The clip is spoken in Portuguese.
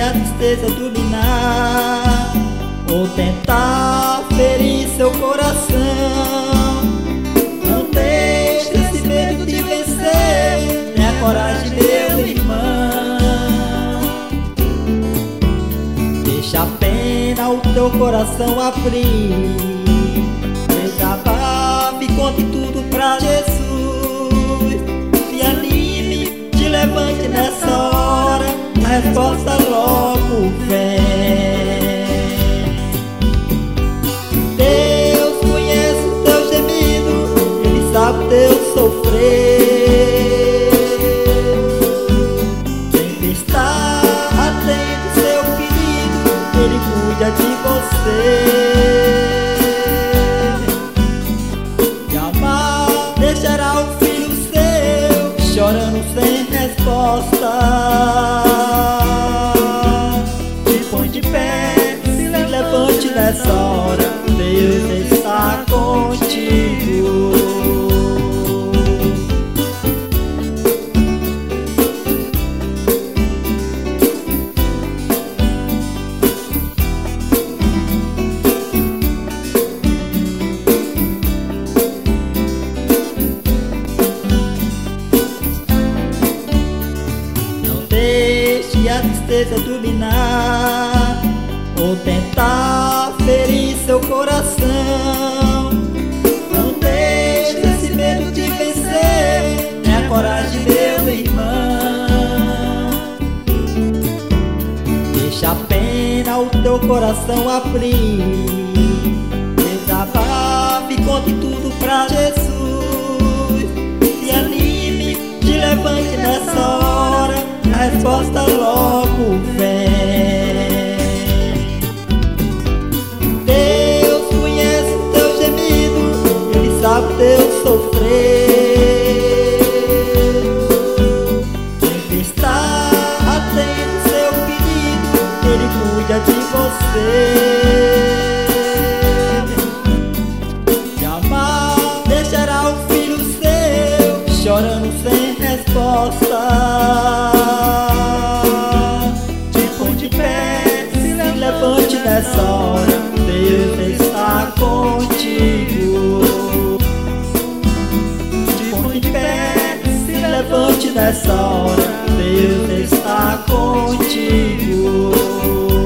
a tristeza dominar ou tentar ferir seu coração, não deixe esse medo te vencer. Tenha coragem, meu irmão. Deixa a pena o teu coração abrir, desabafe, conte tudo pra Jesus. Se anime, te levante nessa hora, a resposta logo vem. Deus conhece o teu gemido, Ele sabe o teu sofrer. Sempre está atento ao seu pedido, Ele cuida de você. Jamais deixará o filho seu chorando sem resposta. Te põe de pé, se levante nessa hora, Deus está contigo. Deixe a tristeza dominar ou tentar ferir seu coração, não deixe esse medo te vencer. Tenha coragem, meu irmão. Deixa a pena o teu coração abrir, desabafe, conte tudo pra Jesus. Se anime, te levante nessa hora, a resposta logo vem. Deus conhece o teu gemido, Ele sabe o teu sofrer. Sempre está atento ao seu pedido, Ele cuida de você. Jamais deixará o filho seu chorando sem resposta. Nessa hora, Deus está contigo. Te põe de pé, se levante nessa hora, Deus está contigo.